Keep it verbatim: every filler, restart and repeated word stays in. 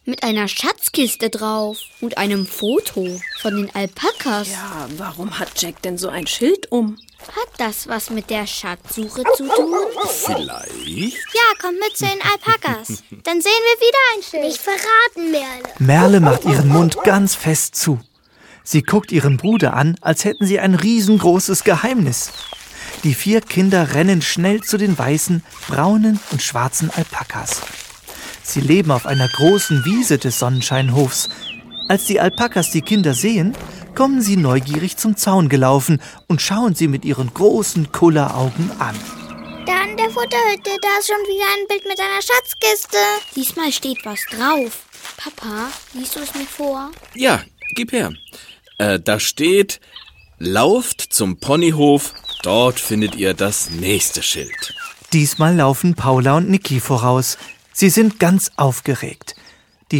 mit einer Schatzkiste drauf und einem Foto von den Alpakas. Ja, warum hat Jack denn so ein Schild um? Hat das was mit der Schatzsuche zu tun? Vielleicht? Ja, kommt mit zu den Alpakas. Dann sehen wir wieder ein Schild. Nicht verraten, Merle. Merle macht ihren Mund ganz fest zu. Sie guckt ihren Bruder an, als hätten sie ein riesengroßes Geheimnis. Die vier Kinder rennen schnell zu den weißen, braunen und schwarzen Alpakas. Sie leben auf einer großen Wiese des Sonnenscheinhofs. Als die Alpakas die Kinder sehen, kommen sie neugierig zum Zaun gelaufen und schauen sie mit ihren großen Kulleraugen an. Da an der Futterhütte, da ist schon wieder ein Bild mit einer Schatzkiste. Diesmal steht was drauf. Papa, liest du es mir vor? Ja, gib her. Äh, da steht, lauft zum Ponyhof, dort findet ihr das nächste Schild. Diesmal laufen Paula und Niki voraus. Sie sind ganz aufgeregt.